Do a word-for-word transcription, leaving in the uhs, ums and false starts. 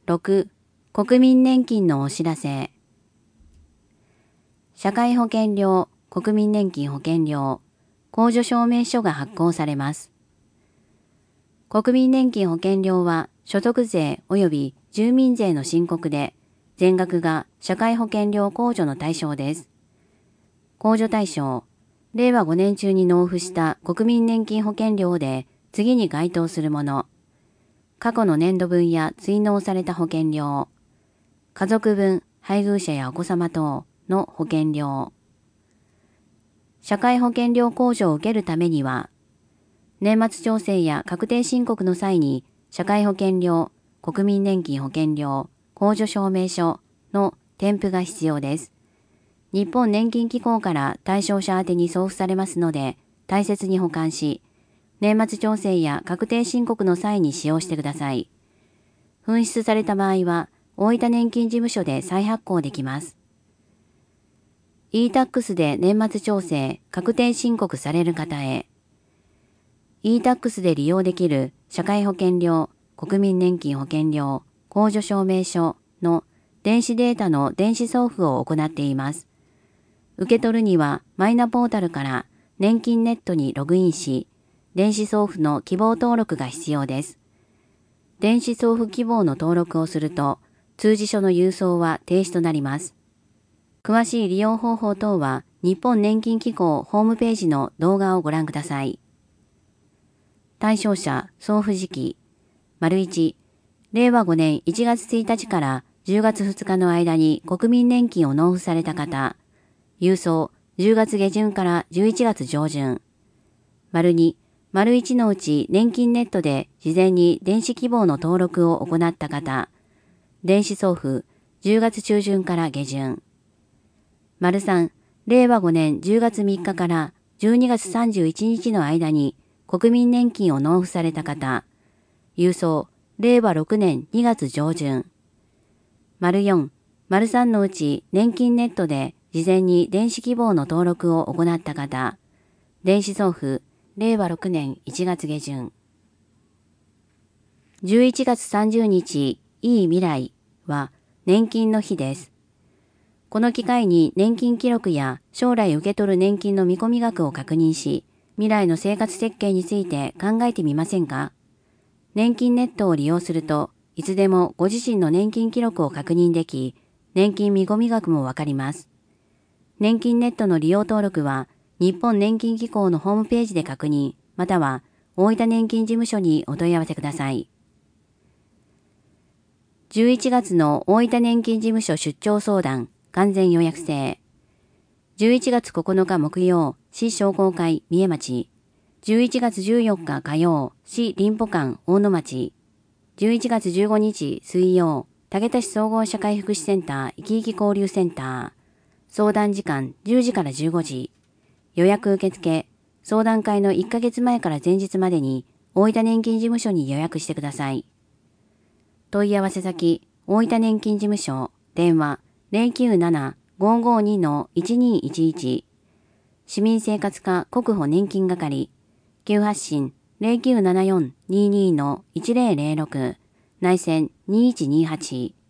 ろく、国民年金のお知らせ。社会保険料、国民年金保険料、控除証明書が発行されます。国民年金保険料は所得税及び住民税の申告で、全額が社会保険料控除の対象です。控除対象、れいわごねん中に納付した国民年金保険料で次に該当するもの、過去の年度分や追納された保険料、家族分、配偶者やお子様等の保険料。社会保険料控除を受けるためには、年末調整や確定申告の際に社会保険料、国民年金保険料、控除証明書の添付が必要です。日本年金機構から対象者宛てに送付されますので、大切に保管し、年末調整や確定申告の際に使用してください。紛失された場合は、大分年金事務所で再発行できます。イータックス で年末調整、確定申告される方へ。イータックス で利用できる社会保険料、国民年金保険料、控除証明書の電子データの電子送付を行っています。受け取るにはマイナポータルから年金ネットにログインし、電子送付の希望登録が必要です。電子送付希望の登録をすると、通知書の郵送は停止となります。詳しい利用方法等は日本年金機構ホームページの動画をご覧ください。対象者、送付時期。丸いち、れいわごねんいちがつついたちからじゅうがつふつかの間に国民年金を納付された方。郵送、じゅうがつげじゅんからじゅういちがつじょうじゅん。丸に、丸いちのうち年金ネットで事前に電子希望の登録を行った方。電子送付、じゅうがつちゅうじゅんから下旬。丸さん、れいわごねんじゅうがつみっかからじゅうにがつさんじゅういちにちの間に国民年金を納付された方。郵送、れいわろくねんにがつじょうじゅん。丸よん、丸さんのうち年金ネットで事前に電子希望の登録を行った方。電子送付、れいわろくねんいちがつげじゅん。じゅういちがつさんじゅうにち、いい未来は年金の日です。この機会に年金記録や将来受け取る年金の見込み額を確認し、未来の生活設計について考えてみませんか？年金ネットを利用すると、いつでもご自身の年金記録を確認でき、年金見込み額もわかります。年金ネットの利用登録は、日本年金機構のホームページで確認、または大分年金事務所にお問い合わせください。じゅういちがつの大分年金事務所出張相談、完全予約制。じゅういちがつここのか木曜、市商工会三重町。じゅういちがつじゅうよっか火曜、市林保館大野町。じゅういちがつじゅうごにち水曜、竹田市総合社会福祉センター生き生き交流センター。相談時間じゅうじからじゅうごじ。予約受付、相談会のいっかげつまえから前日までに大分年金事務所に予約してください。問い合わせ先、大分年金事務所、電話 ゼロきゅうなな ごーごーに のいちにーいちいち。市民生活課国保年金係、急発進 ゼロきゅうななよん にーにー のいちゼロゼロろく、内線にいちにーはち。